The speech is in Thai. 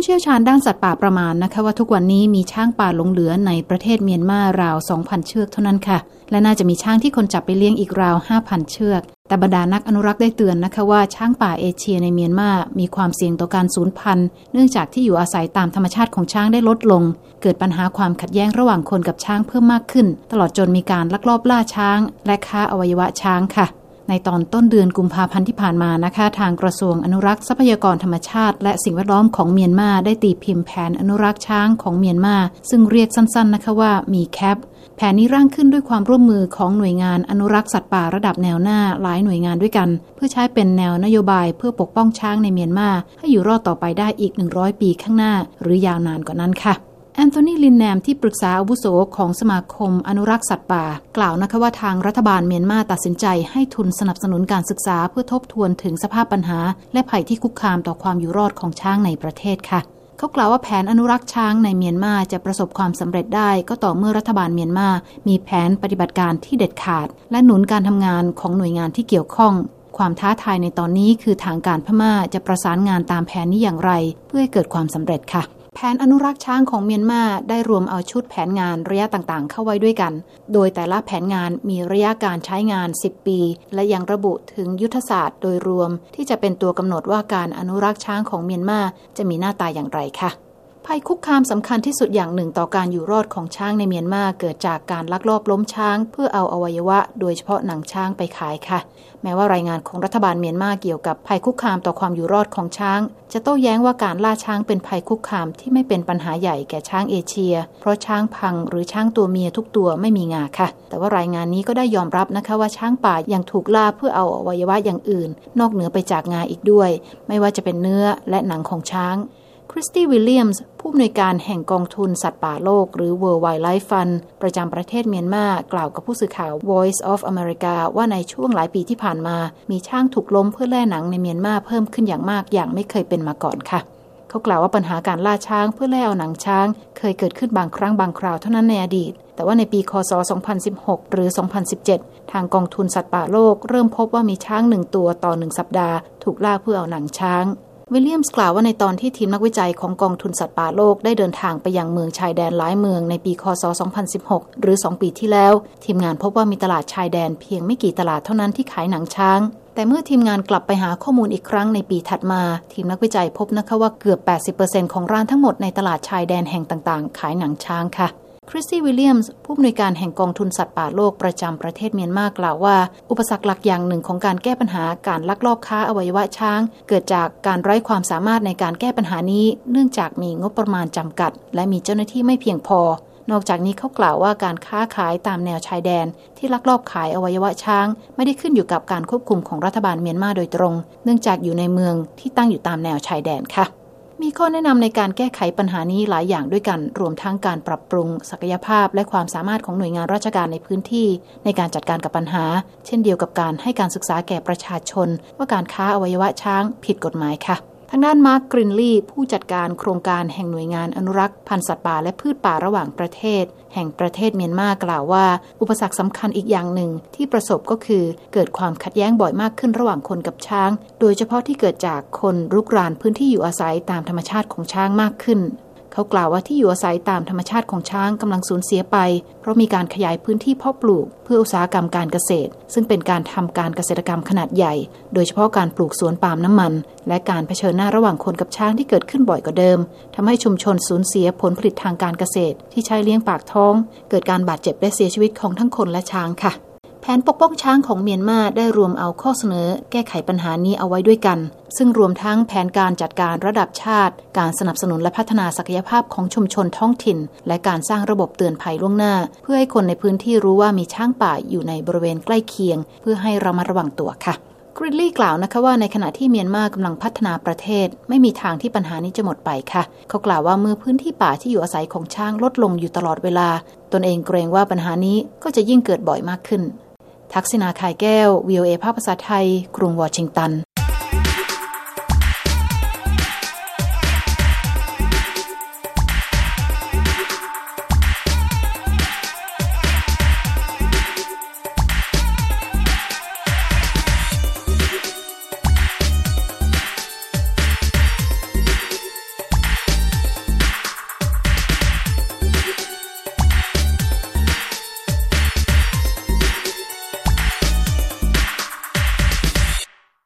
ผู้เชี่ยวชาญด้านสัตว์ป่าประมาณนะคะว่าทุกวันนี้มีช้างป่าหลงเหลือในประเทศเมียนมาราว 2,000 เชือกเท่านั้นค่ะและน่าจะมีช้างที่คนจับไปเลี้ยงอีกราว 5,000 เชือกแต่บรรดานักอนุรักษ์ได้เตือนนะคะว่าช้างป่าเอเชียในเมียนมามีความเสี่ยงต่อการสูญพันธุ์เนื่องจากที่อยู่อาศัยตามธรรมชาติของช้างได้ลดลงเกิดปัญหาความขัดแย้งระหว่างคนกับช้างเพิ่มมากขึ้นตลอดจนมีการลักลอบล่าช้างและค้าอวัยวะช้างค่ะในตอนต้นเดือนกุมภาพันธ์ที่ผ่านมานะคะทางกระทรวงอนุรักษ์ทรัพยากรธรรมชาติและสิ่งแวดล้อมของเมียนมาได้ตีพิมพ์แผนอนุรักษ์ช้างของเมียนมาซึ่งเรียกสั้นๆนะคะว่ามีแคปแผนนี้ร่างขึ้นด้วยความร่วมมือของหน่วยงานอนุรักษ์สัตว์ป่าระดับแนวหน้าหลายหน่วยงานด้วยกันเพื่อใช้เป็นแนวนโยบายเพื่อปกป้องช้างในเมียนมาให้อยู่รอดต่อไปได้อีก100ปีข้างหน้าหรือยาวนานกว่านั้นค่ะแอนโทนี ลินแนมที่ปรึกษาอาวุโสของสมาคมอนุรักษ์สัตว์ป่ากล่าวนะคะว่าทางรัฐบาลเมียนมาตัดสินใจให้ทุนสนับสนุนการศึกษาเพื่อทบทวนถึงสภาพปัญหาและภัยที่คุกคามต่อความอยู่รอดของช้างในประเทศค่ะเขากล่าวว่าแผนอนุรักษ์ช้างในเมียนมาจะประสบความสำเร็จได้ก็ต่อเมื่อรัฐบาลเมียนมามีแผนปฏิบัติการที่เด็ดขาดและหนุนการทำงานของหน่วยงานที่เกี่ยวข้องความท้าทายในตอนนี้คือทางการพม่าจะประสานงานตามแผนนี้อย่างไรเพื่อให้เกิดความสำเร็จค่ะแผนอนุรักษ์ช้างของเมียนมาได้รวมเอาชุดแผนงานระยะต่างๆเข้าไว้ด้วยกันโดยแต่ละแผนงานมีระยะการใช้งาน10ปีและยังระบุถึงยุทธศาสตร์โดยรวมที่จะเป็นตัวกำหนดว่าการอนุรักษ์ช้างของเมียนมาจะมีหน้าตาอย่างไรค่ะภัยคุกคามสำคัญที่สุดอย่างหนึ่งต่อการอยู่รอดของช้างในเมียนมาเกิดจากการลักลอบล้มช้างเพื่อเอาอวัยวะโดยเฉพาะหนังช้างไปขายค่ะแม้ว่ารายงานของรัฐบาลเมียนมาเกี่ยวกับภัยคุกคามต่อความอยู่รอดของช้างจะโต้แย้งว่าการล่าช้างเป็นภัยคุกคามที่ไม่เป็นปัญหาใหญ่แก่ช้างเอเชียเพราะช้างพังหรือช้างตัวเมียทุกตัวไม่มีงาค่ะแต่ว่ารายงานนี้ก็ได้ยอมรับนะคะว่าช้างป่ายังถูกล่าเพื่อเอาอวัยวะอย่างอื่นนอกเหนือไปจากงาอีกด้วยไม่ว่าจะเป็นเนื้อและหนังของช้างคริสตี้วิลเลียมส์ผู้อำนวยการแห่งกองทุนสัตว์ป่าโลกหรือ World Wildlife Fund ประจำประเทศเมียนมากล่าวกับผู้สื่อข่าว Voice of America ว่าในช่วงหลายปีที่ผ่านมามีช้างถูกล้มเพื่อแล่หนังในเมียนมาเพิ่มขึ้นอย่างมากอย่างไม่เคยเป็นมาก่อนค่ะเขากล่าวว่าปัญหาการล่าช้างเพื่อแล่เอาหนังช้างเคยเกิดขึ้นบางครั้งบางคราวเท่านั้นในอดีตแต่ว่าในปีค.ศ. 2016 หรือ 2017 ทางกองทุนสัตว์ป่าโลกเริ่มพบว่ามีช้าง1ตัวต่อ1สัปดาห์ถูกล่าเพื่อเอาหนังช้างวิลเลียมส์กล่าวว่าในตอนที่ทีมนักวิจัยของกองทุนสัตว์ป่าโลกได้เดินทางไปยังเมืองชายแดนหลายเมืองในปีค.ศ. 2016 หรือ2ปีที่แล้วทีมงานพบว่ามีตลาดชายแดนเพียงไม่กี่ตลาดเท่านั้นที่ขายหนังช้างแต่เมื่อทีมงานกลับไปหาข้อมูลอีกครั้งในปีถัดมาทีมนักวิจัยพบนะคะว่าเกือบ 80% ของร้านทั้งหมดในตลาดชายแดนแห่งต่างๆขายหนังช้างค่ะคริสตี้วิลเลียมส์ผู้อำนวยการแห่งกองทุนสัตว์ป่าโลกประจำประเทศเมียนมากล่าวว่าอุปสรรคหลักอย่างหนึ่งของการแก้ปัญหาการลักลอบค้าอวัยวะช้างเกิดจากการไร้ความสามารถในการแก้ปัญหานี้เนื่องจากมีงบประมาณจำกัดและมีเจ้าหน้าที่ไม่เพียงพอนอกจากนี้เขากล่าวว่าการค้าขายตามแนวชายแดนที่ลักลอบขายอวัยวะช้างไม่ได้ขึ้นอยู่กับการควบคุมของรัฐบาลเมียนมาโดยตรงเนื่องจากอยู่ในเมืองที่ตั้งอยู่ตามแนวชายแดนค่ะมีข้อแนะนำในการแก้ไขปัญหานี้หลายอย่างด้วยกันรวมทั้งการปรับปรุงศักยภาพและความสามารถของหน่วยงานราชการในพื้นที่ในการจัดการกับปัญหาเช่นเดียวกับการให้การศึกษาแก่ประชาชนว่าการค้าอวัยวะช้างผิดกฎหมายค่ะทางด้านมาร์ค กรินลีย์ผู้จัดการโครงการแห่งหน่วยงานอนุรักษ์พันธุ์สัตว์ป่าและพืชป่าระหว่างประเทศแห่งประเทศเมียนมากล่าวว่าอุปสรรคสำคัญอีกอย่างหนึ่งที่ประสบก็คือเกิดความขัดแย้งบ่อยมากขึ้นระหว่างคนกับช้างโดยเฉพาะที่เกิดจากคนรุกรานพื้นที่อยู่อาศัยตามธรรมชาติของช้างมากขึ้นเขากล่าวว่าที่อยู่อาศัยตามธรรมชาติของช้างกำลังสูญเสียไปเพราะมีการขยายพื้นที่เพาะปลูกเพื่ออุตสาหกรรมการเกษตรซึ่งเป็นการทำการเกษตรกรรมขนาดใหญ่โดยเฉพาะการปลูกสวนปาล์มน้ำมันและการเผชิญหน้าระหว่างคนกับช้างที่เกิดขึ้นบ่อยกว่าเดิมทำให้ชุมชนสูญเสียผลผลิตทางการเกษตรที่ใช้เลี้ยงปากท้องเกิดการบาดเจ็บและเสียชีวิตของทั้งคนและช้างค่ะแผนปกป้องช้างของเมียนมาได้รวมเอาข้อเสนอแก้ไขปัญหานี้เอาไว้ด้วยกันซึ่งรวมทั้งแผนการจัดการระดับชาติการสนับสนุนและพัฒนาศักยภาพของชุมชนท้องถิ่นและการสร้างระบบเตือนภัยล่วงหน้าเพื่อให้คนในพื้นที่รู้ว่ามีช้างป่าอยู่ในบริเวณใกล้เคียงเพื่อให้ระมัดระวังตัวค่ะกริดลี่กล่าวนะคะว่าในขณะที่เมียนมากำลังพัฒนาประเทศไม่มีทางที่ปัญหานี้จะหมดไปค่ะเขากล่าวว่าเมื่อพื้นที่ป่าที่อยู่อาศัยของช้างลดลงอยู่ตลอดเวลาตนเองเกรงว่าปัญหานี้ก็จะยิ่งเกิดบ่อยมากขึ้นทักษิณา ข่ายแก้ว VOA ภาคภาษาไทยกรุงวอชิงตัน